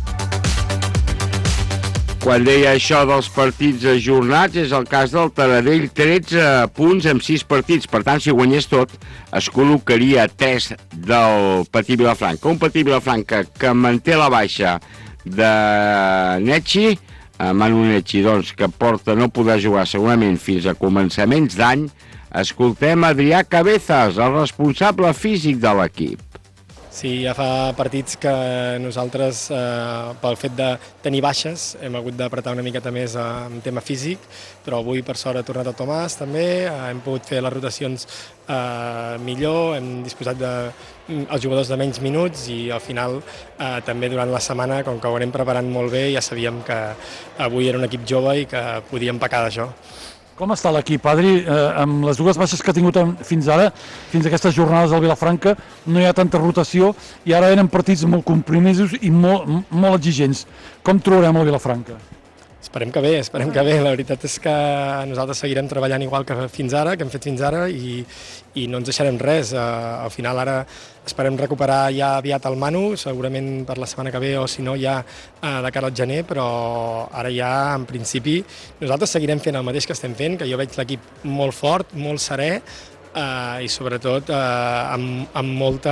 Quan deia això dels partits ajornats, és el cas del Taradell, 13 punts amb 6 partits. Per tant, si guanyés tot, es col·locaria 3 del Patí Vilafranca. Un Patí Vilafranca que manté la baixa de Netxi, Manu Netxi, doncs, que porta no poder jugar segurament fins a començaments d'any. Escoltem Adrià Cabezas, el responsable físic de l'equip. Sí, ja fa partits que nosaltres, pel fet de tenir baixes, hem hagut d'apretar una miqueta més en tema físic, però avui per sort ha tornat el Tomàs també, hem pogut fer les rotacions millor, hem disposat els jugadors de menys minuts i al final també durant la setmana, com que ho anem preparant molt bé, ja sabíem que avui era un equip jove i que podíem pecar d'això. Com està l'equip, Adri? Amb les 2 baixes que ha tingut fins ara, fins a aquestes jornades del Vilafranca, no hi ha tanta rotació i ara venen partits molt compromisos i molt exigents. Com trobarem el Vilafranca? Esperem que bé. La veritat és que nosaltres seguirem treballant igual que fins ara, que hem fet fins ara, i no ens deixarem res. Al final ara esperem recuperar ja aviat el Manu, segurament per la setmana que ve o si no ja de cara al gener, però ara ja en principi nosaltres seguirem fent el mateix que estem fent, que jo veig l'equip molt fort, molt serè i sobretot amb molt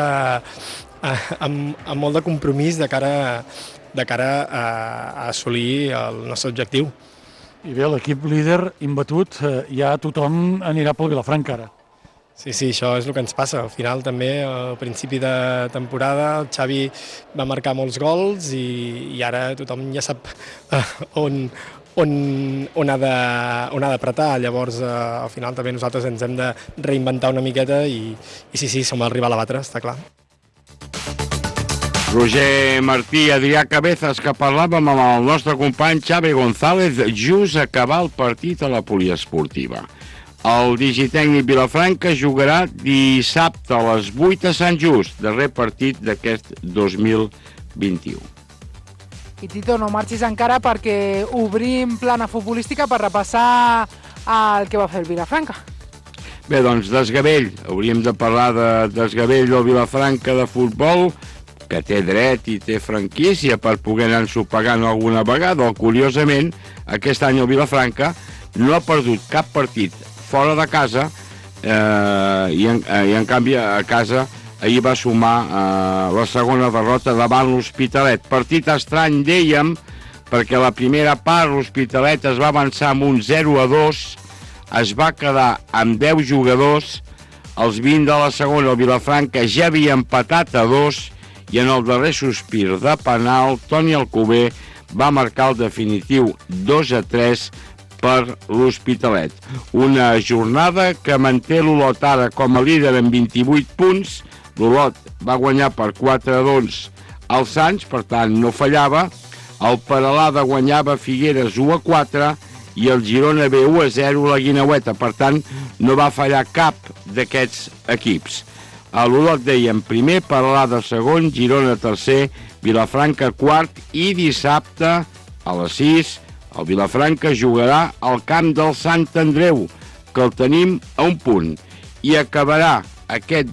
de compromís de cara a assolir el nostre objectiu. I bé, l'equip líder imbatut, ja tothom anirà pel Vilafranca ara. Sí, això és el que ens passa. Al final també, al principi de temporada, el Xavi va marcar molts gols i ara tothom ja sap on ha d'apretar. Llavors, al final també nosaltres ens hem de reinventar una miqueta i sí, som el rival a batre, està clar. Roger Martí, Adrià Cabezas, que parlàvem amb el nostre company Xavi González just acabar el partit a la poliesportiva. El digitècnic Vilafranca jugarà dissabte a les 8 a Sant Just, darrer partit d'aquest 2021. I Tito, no marxis encara perquè obrim plana futbolística per repassar el que va fer el Vilafranca. Bé, doncs, desgavell. Hauríem de parlar de desgavell del Vilafranca de futbol, que té dret i té franquícia per poder anar ensopegant alguna vegada. Curiosament, aquest any el Vilafranca no ha perdut cap partit fora de casa i en canvi a casa ahir va sumar la segona derrota davant l'Hospitalet. Partit estrany, dèiem, perquè la primera part l'Hospitalet es va avançar amb un 0-2, es va quedar amb 10 jugadors, els 20 de la segona el Vilafranca ja havia empatat a 2 i en el darrer sospir de penal Toni Alcover va marcar el definitiu 2-3 per l'Hospitalet. Una jornada que manté l'Olot ara com a líder amb 28 punts. L'Olot va guanyar per 4-2 al Sants, per tant no fallava. El Peralada guanyava Figueres 1-4 i el Girona B 1-0 la Guineueta. Per tant, no va fallar cap d'aquests equips. A l'Olot dèiem primer, Peralada segon, Girona tercer, Vilafranca quart i dissabte a les 6 el Vilafranca jugarà al camp del Sant Andreu, que el tenim a un punt, i acabarà aquest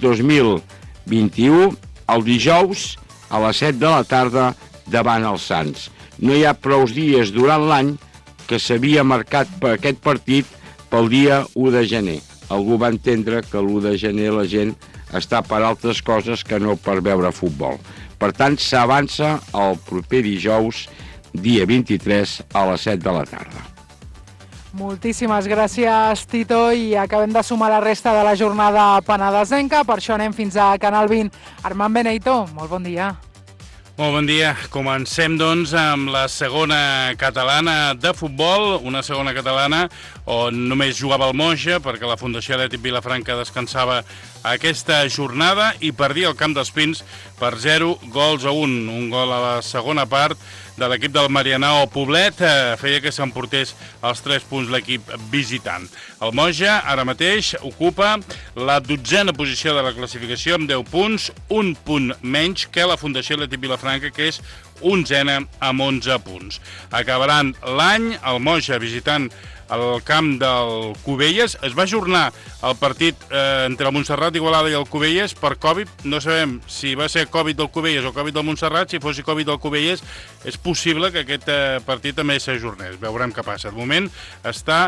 2021 el dijous a les 7 de la tarda davant els Sants. No hi ha prous dies durant l'any que s'havia marcat per aquest partit pel dia 1 de gener. Algú va entendre que l'1 de gener la gent està per altres coses que no per veure futbol. Per tant, s'avança el proper dijous dia 23 a les 7 de la tarda. Moltíssimes gràcies, Tito, i acabem de sumar la resta de la jornada penedesenca, per això anem fins a Canal 20. Armand Beneito, molt bon dia. Molt bon dia. Comencem, doncs, amb la segona catalana de futbol, una segona catalana on només jugava el Moja, perquè la Fundació Atlètic Vilafranca descansava aquesta jornada i perdia el Camp dels Pins per 0-1. Un gol a la segona part de l'equip del Marianao Poblet feia que s'emportés els 3 punts l'equip visitant. El Moja ara mateix ocupa la 12a posició de la classificació amb 10 punts, un punt menys que la Fundació Atlètic Vilafranca, que és 11a amb 11 punts. Acabaran l'any el Moja visitant el camp del Cubelles. Es va ajornar el partit entre el Montserrat, Igualada i el Cubelles per Covid. No sabem si va ser Covid del Cubelles o Covid del Montserrat. Si fos Covid del Cubelles, és possible que aquest partit també s'ajornés. Veurem què passa. De moment està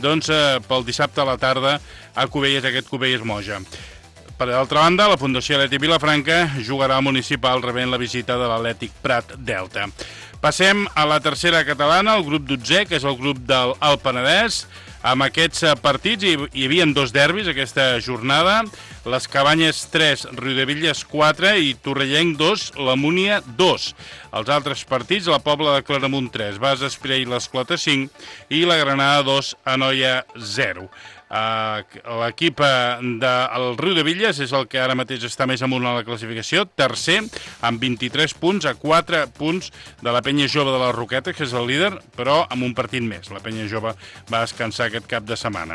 pel dissabte a la tarda a Cubelles, aquest Cubelles Moja. Per altra banda, la Fundació Atlètic Vilafranca jugarà al municipal rebent la visita de l'Atlètic Prat Delta. Passem a la tercera catalana, el grup 12è, que és el grup del Alt Penedès. Amb aquests partits hi havia 2 derbis aquesta jornada. Les Cabanyes 3, Riudevilles 4 i Torrellenc 2, la Múnia 2. Els altres partits, la Pobla de Claramunt 3, Bas Espirell i l'Esclota 5 i la Granada 2, Anoia 0. L'equip del Riudevilles és el que ara mateix està més amunt a la classificació, tercer, amb 23 punts, a 4 punts de la Penya Jove de la Roqueta, que és el líder, però amb un partit més. La Penya Jove va descansar aquest cap de setmana.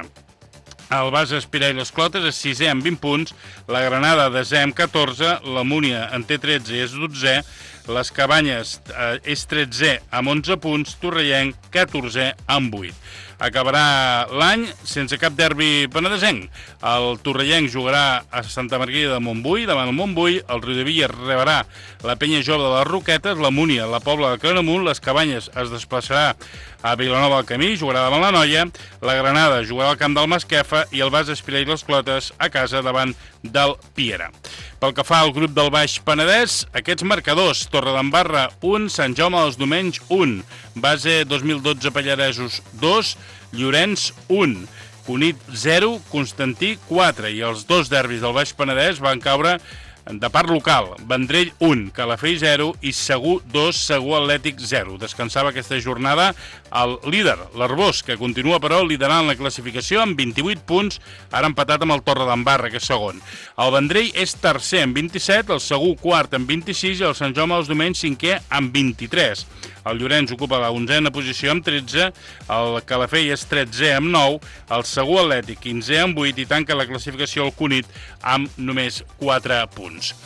El Bas Espirell i l'Esclotes és 6è amb 20 punts, la Granada 10è amb 14, la Múnia en té 13 i és 12è, les Cabanyes és 13è amb 11 punts, Torrellenc 14è amb 8. Acabarà l'any sense cap derbi penedesenc. El Torrellenc jugarà a Santa Margarida de Montbui, davant el Montbui, el Riudevilles rebrà la Penya Jove de les Roquetes, la Múnia, la Pobla de Claramunt, les Cabanyes es desplaçarà a Vilanova del Camí, jugarà davant la Noia, la Granada jugarà al camp del Masquefa i el Bas Espirell i les Clotes a casa davant del Piera. Pel que fa al grup del Baix Penedès, aquests marcadors: Torredembarra 1, Sant Jaume dels Domenys 1, Base 2012 Pallaresos 2, Llorenç 1, Cunit 0, Constantí 4, i els 2 derbis del Baix Penedès van caure de part local. Vendrell 1, Calafell 0 i Segur 2, Segur Atlètic 0. Descansava aquesta jornada el líder, l'Arbós, que continua però liderant la classificació amb 28 punts, ara empatat amb el Torredembarra, que és segon. El Vendrell és tercer amb 27, el Segur quart amb 26 i el Sant Jaume dels Domenys 5è amb 23. El Llorenç ocupa la 11a posició amb 13, el Calafell és 13è amb 9, el Segur Atlètic 15è amb 8 i tanca la classificació el Cunit amb només 4 punts.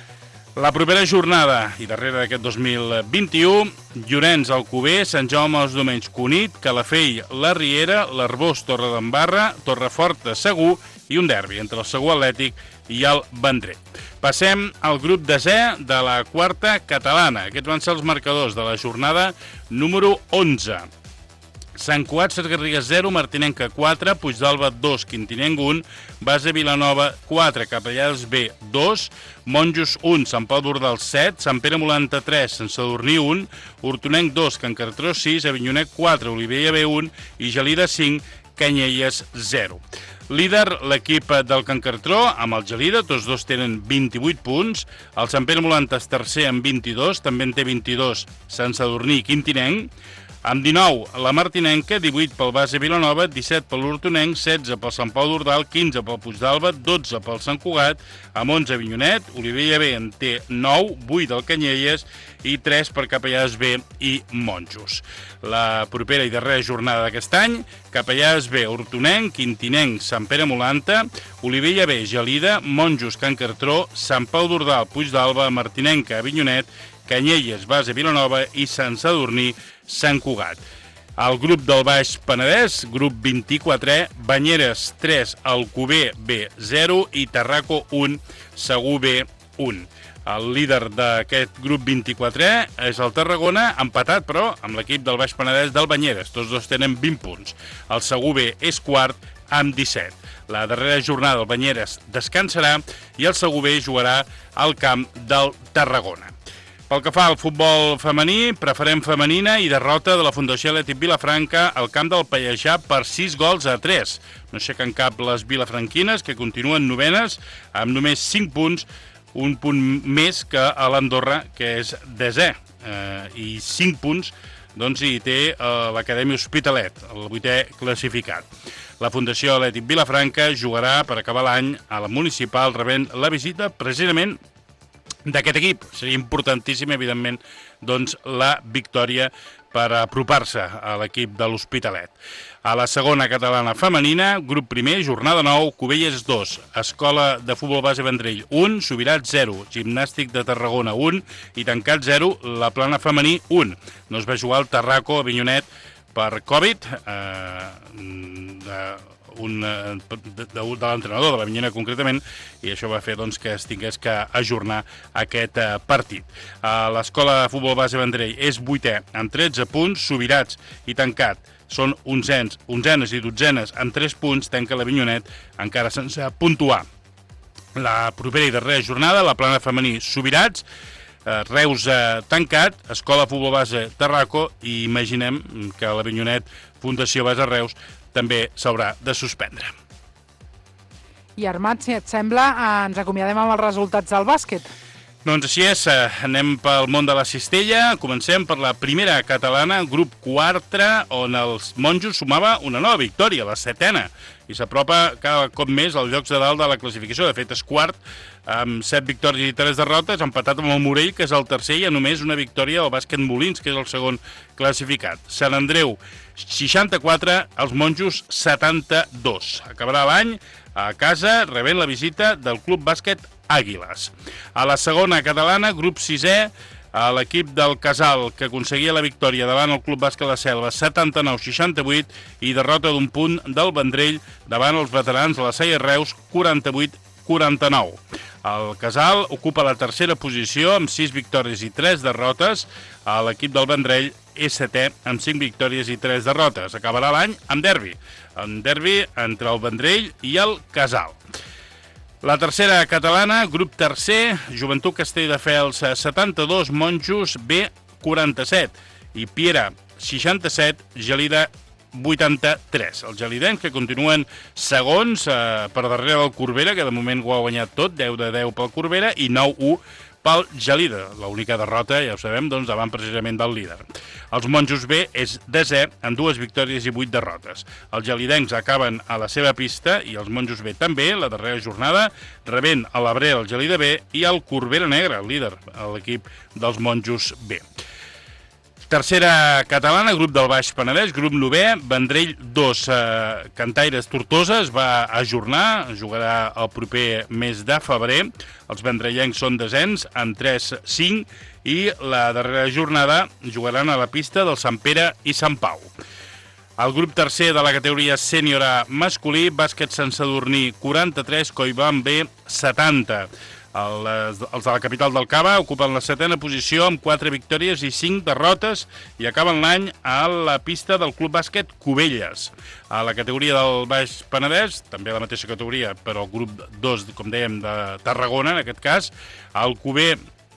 La propera jornada i darrere d'aquest 2021, Llorenç, Alcover, Sant Jaume dels Domenys, Cunit, Calafell, la Riera, l'Arbós, Torredembarra, Torreforta, Segur i un derbi entre el Segur Atlètic i el Vendrell. Passem al grup desè de la quarta catalana. Aquests van ser els marcadors de la jornada número 11. Sant Cugat, Ses Garrigues 0, Martinenca 4, Puigdàlber 2, Quintinenc 1, Base Vilanova 4, Capellades B 2, Monjos 1, Sant Pau d'Ordal 7, Sant Pere Molanta 3, Sant Sadurní 1, Hortonenc 2, Can Cartró 6, Avinyonet 4, Olivella B 1 i Gelida 5, Canyelles 0. Líder, l'equip del Can Cartró, amb el Gelida, tots dos tenen 28 punts. El Sant Pere Molanta és tercer amb 22, també en té 22 Sant Sadurní i Quintinenc. Amb 19, la Martinenca, 18 pel Base Vilanova, 17 per l'Hortonenc, 16 pel Sant Pau d'Ordal, 15 pel Puigdàlber, 12 pel Sant Cugat, amb 11 Avinyonet, Olivella B en té 9, 8 el Canyelles i 3 per Capellades B i Monjos. La propera i darrera jornada d'aquest any, Capellades B, Hortonenc, Quintinenc, Sant Pere Molanta, Olivella B, Gelida, Monjos, Can Cartró, Sant Pau d'Ordal, Puigdàlber, Martinenca, Avinyonet, Canyelles, Base Vilanova i Sant Sadurní, Sant Cugat. El grup del Baix Penedès, grup 24è, Banyeres 3, Alcover B 0 i Tarraco 1, Segur B 1. El líder d'aquest grup 24è és el Tarragona, empatat però amb l'equip del Baix Penedès del Banyeres. Tots dos tenen 20 punts. El Segur B és quart amb 17. La darrera jornada del Banyeres descansarà i el Segur B jugarà al camp del Tarragona. Pel que fa al futbol femení, preferent femenina i derrota de la Fundació Atlètic Vilafranca al camp del Pallejà per 6-3. No aixequen cap les vilafranquines, que continuen novenes amb només 5 punts, un punt més que a l'Andorra, que és desè, i 5 punts doncs hi té l'Acadèmia Hospitalet, el 8è classificat. La Fundació Atlètic Vilafranca jugarà per acabar l'any a la municipal rebent la visita precisament d'aquest equip. Seria importantíssim, evidentment, doncs, la victòria per apropar-se a l'equip de l'Hospitalet. A la segona catalana femenina, grup primer, jornada 9, Cubelles 2, Escola de Futbol Base Vendrell 1, Subirats 0, Gimnàstic de Tarragona 1 i Tancat 0, la Plana femení 1. No es va jugar el Tarraco a Avinyonet per Covid, de l'entrenador de l'Avinyonet concretament, i això va fer doncs, que es tingués que ajornar aquest partit. L'Escola de Futbol Base Vendrell és 8è amb 13 punts, Subirats i Tancat són onzenes i dotzenes amb 3 punts, tanca l'Avinyonet encara sense puntuar. La propera i darrera jornada, la Plana femení Subirats, Reus Tancat, Escola de Futbol Base Tarraco, i imaginem que l'Avinyonet Fundació Base Reus també s'haurà de suspendre. I Armat, si et sembla, ens acomiadem amb els resultats del bàsquet. Doncs així és, anem pel món de la cistella, comencem per la primera catalana, grup 4, on els monjos sumava una nova victòria, la 7ena, i s'apropa cada cop més als llocs de dalt de la classificació. De fet, és quart, amb 7 victòries i 3 derrotes, empatat amb el Morell, que és el tercer, i a només una victòria al Bàsquet Molins, que és el segon classificat. Sant Andreu, 64, els monjos 72. Acabarà l'any a casa rebent la visita del Club Bàsquet Àguiles. A la segona catalana, grup 6è, l'equip del Casal, que aconseguia la victòria davant el Club Bàsquet La Selva, 79-68, i derrota d'un punt del Vendrell davant els veterans de la Saia Reus, 48-49. El Casal ocupa la tercera posició amb 6 victòries i 3 derrotes. L'equip del Vendrell és 7è amb 5 victòries i 3 derrotes. Acabarà l'any amb derbi entre el Vendrell i el Casal. La tercera catalana, grup tercer, Joventut Castelldefels 72, Monjos B 47 i Piera 67, Gelida 83. Els gelidens que continuen segons per darrere del Corbera, que de moment ho ha guanyat tot, 10-10 pel Corbera i 9-1 pel Gelida. L'única derrota, ja ho sabem, doncs davant precisament del líder. Els Monjos B és desè amb 2 victòries i 8 derrotes. Els gelidencs acaben a la seva pista i els Monjos B també, la darrera jornada, rebent a l'Abrera el Gelida B i el Corbera Negra, el líder, l'equip dels Monjos B. Tercera catalana, grup del Baix Penedès, grup 9è, Vendrell 2, Cantaires Tortosa es va ajornar, jugarà el proper mes de febrer. Els vendrellencs són desens amb 3-5 i la darrera jornada jugaran a la pista del Sant Pere i Sant Pau. El grup tercer de la categoria sènior A masculí, Bàsquet Sant Sadurní 43, Collblanc B 70. Els de la capital del Cava ocupen la 7ª posició amb 4 victòries i 5 derrotes i acaben l'any a la pista del Club Bàsquet Cubelles. A la categoria del Baix Penedès, també la mateixa categoria, però el grup 2, com dèiem, de Tarragona, en aquest cas, el Cuber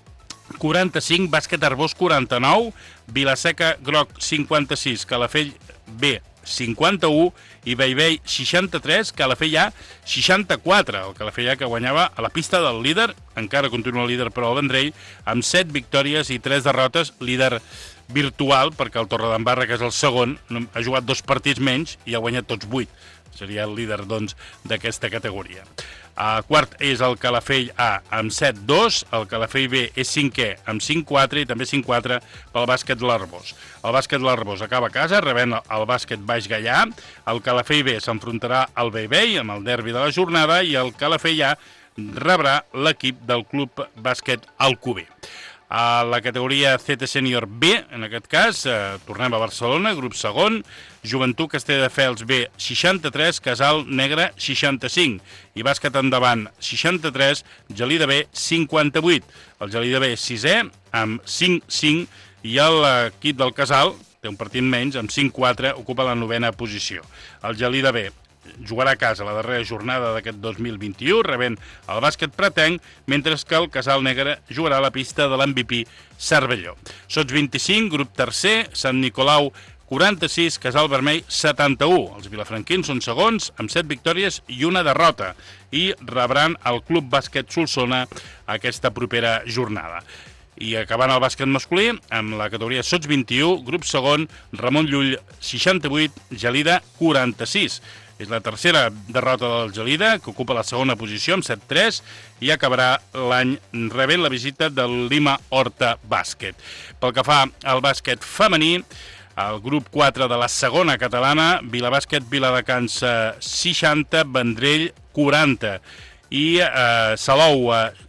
45, Bàsquet Arbós 49, Vilaseca Groc 56, Calafell B 51 i Bellvei 63, Calafell A 64, el Calafell A que guanyava a la pista del líder, encara continua el líder però el Vendrell, amb 7 victòries i 3 derrotes, líder virtual, perquè el Torredembarra, que és el segon, ha jugat 2 partits menys i ha guanyat tots 8. Seria el líder, doncs, d'aquesta categoria. Quart és el Calafell A amb 7-2, el Calafell B és 5è amb 5-4 i també 5-4 pel Bàsquet l'Arbós. El Bàsquet l'Arbós acaba a casa rebent el Bàsquet Baix Gaià, el Calafell B s'enfrontarà al Bellvei amb el derbi de la jornada i el Calafell A rebrà l'equip del Club Bàsquet Alcover. A la categoria CT Sènior B, en aquest cas, tornem a Barcelona, grup segon, Joventut Castelldefels B 63, Casal Negre 65 i Bàsquet Endavant 63, Gelida B 58. El Gelida B és 6è amb 5-5 i l'equip del Casal té un partit menys, amb 5-4 ocupa la 9ª posició. El Gelida B jugarà a casa la darrera jornada d'aquest 2021, rebent el Bàsquet Pretenc, mentre que el Casal Negre jugarà a la pista de l'MVP Cervelló. Sots 25, grup tercer, Sant Nicolau 46, Casal Vermell 71. Els vilafranquins són segons amb 7 victòries i una derrota i rebran el Club Bàsquet Solsona aquesta propera jornada. I acabant el bàsquet masculí, amb la categoria Sots 21, grup segon, Ramon Llull 68, Gelida 46. És la tercera derrota del Gelida, que ocupa la segona posició amb 7-3 i acabarà l'any rebent la visita del Lima Horta Bàsquet. Pel que fa al bàsquet femení, el grup 4 de la segona catalana, Vilabàsquet Viladecans 60, Vendrell 40 i Salou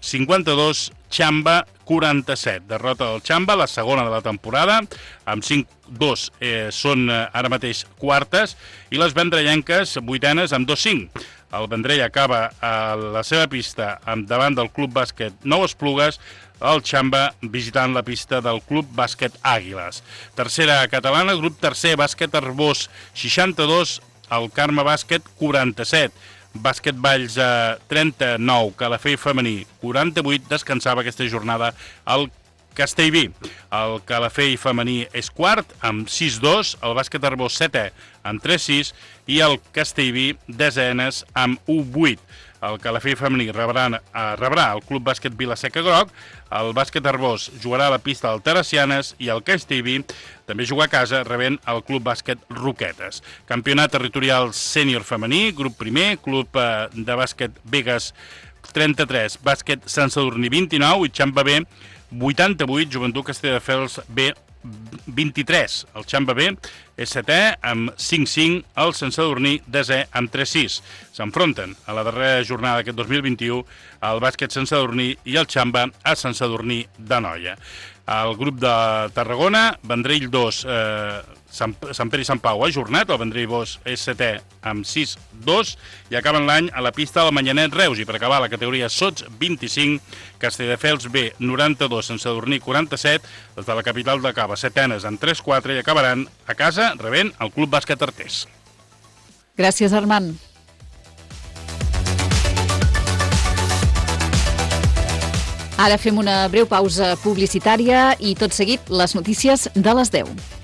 52, Xamba 47. Derrota del Xamba, la segona de la temporada, amb 5-2 són ara mateix quartes, i les vendrellenques vuitenes amb 2-5. El Vendrell acaba a la seva pista davant del Club Bàsquet Nou Esplugues, el Xamba visitant la pista del Club Bàsquet Àguiles. Tercera catalana, grup tercer, Bàsquet Arbós 62, el Carme Bàsquet 47. Bàsquet Valls 39, Calafell femení 48, descansava aquesta jornada el Castellví. El Calafell femení és quart amb 6-2, el Bàsquet Arbós 7è amb 3-6 i el Castellví desenes amb 1-8. El Calafell femení rebrà el Club Bàsquet Vilaseca Groc, el Bàsquet Arbós jugarà a la pista del Teresianes i el Castellví també juga a casa rebent el Club Bàsquet Roquetes. Campionat territorial sènior femení, grup primer, Club de Bàsquet Begues 33, Bàsquet Sant Sadurní 29 i Xamba B 88, Joventut Castelldefels B 23. El Xamba B és setè amb 5-5, el Sant Sadurní desè amb 3-6. S'enfronten a la darrera jornada d'aquest 2021 el Bàsquet Sant Sadurní i el Xamba a Sant Sadurní d'Anoia. El grup de Tarragona, Vendrell 2, Sant Pere i Sant Pau ajornat, el Vendrell 2 és setè amb 6-2 i acaben l'any a la pista del Manyanet Reus. I per acabar la categoria Sots 25, Castelldefels B 92, Sant Sadurní 47, des de la capital de Cava, setenes amb 3-4 i acabaran a casa rebent el Club Bàsquet Artés. Gràcies, Armand. Ara fem una breu pausa publicitària i tot seguit les notícies de les 10.